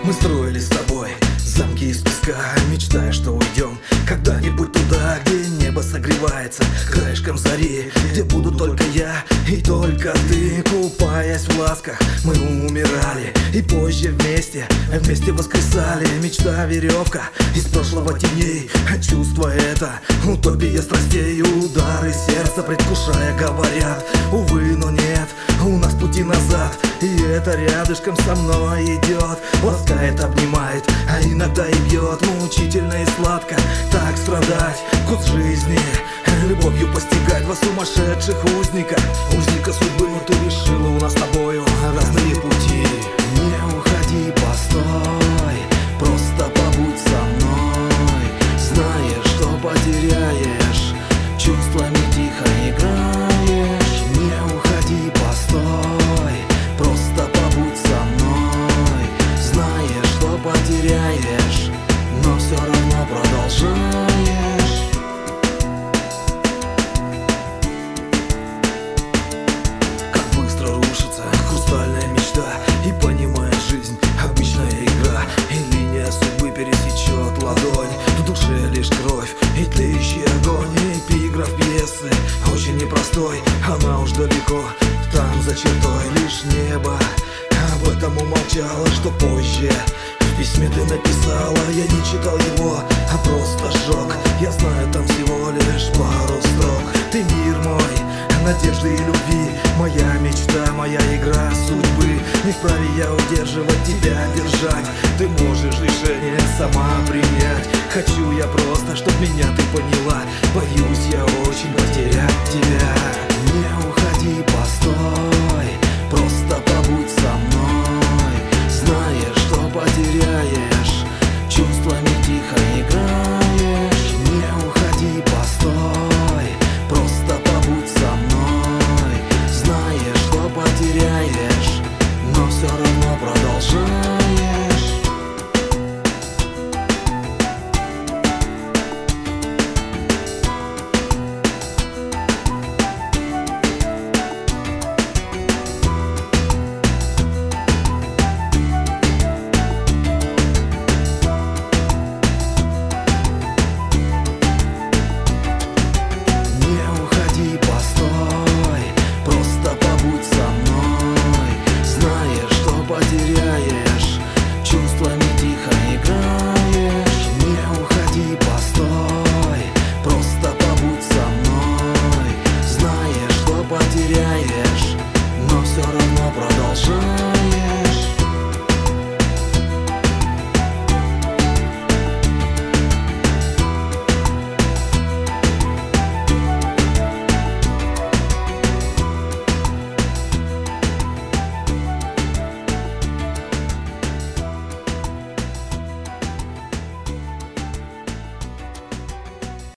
Мы строили с тобой замки из песка, мечтая, что уйдем когда-нибудь туда, где небо согревается краешком зари, где буду только я и только ты. Купаясь в ласках, мы умирали, и позже вместе воскресали. Мечта веревка из прошлого теней, а чувство это утопия страстей. Удары сердца предвкушая говорят: увы, но нет, у нас пути назад. И это рядышком со мной идет, ласкает, обнимает, а иногда и бьет. Мучительно и сладко так страдать, вкус жизни любовью постигать. Два сумасшедших узника судьбы, но ты решила у нас с тобою разные пути. Не уходи, постой, просто побудь со мной. Знаешь, что потеряешь, чувствами тихо играешь. Не уходи, постой, просто побудь со мной. Знаешь, что потеряешь, но все равно продолжаешь. Как быстро рушится хрустальная мечта, и понимаешь, жизнь обычная игра, и линия судьбы пересечет ладонь. В душе лишь кровь и тлеющий огонь. Эпиграф пьесы очень непростой, она уж далеко, там за чертой лишь небо об этом умолчала, что позже в письме ты написала. Я не читал его, а просто сжег. Я знаю там всего лишь пару строк. Ты мир мой, надежды и любви, моя мечта, моя игра судьбы. Не вправе я удерживать тебя, держать. Ты можешь решение сама принять. Хочу я просто, чтоб меня ты поняла. Боюсь я очень потерять тебя. Не уходи, постой, просто побудь со мной. Знаешь, что потеряешь, чувствами тихо играешь. Не уходи, постой, просто побудь со мной. Знаешь, что потеряешь, но все равно продолжаешь. Потеряешь, чувствами тихо играешь. Не уходи, постой, просто побудь со мной. Знаешь, что потеряешь, но все равно продолжай.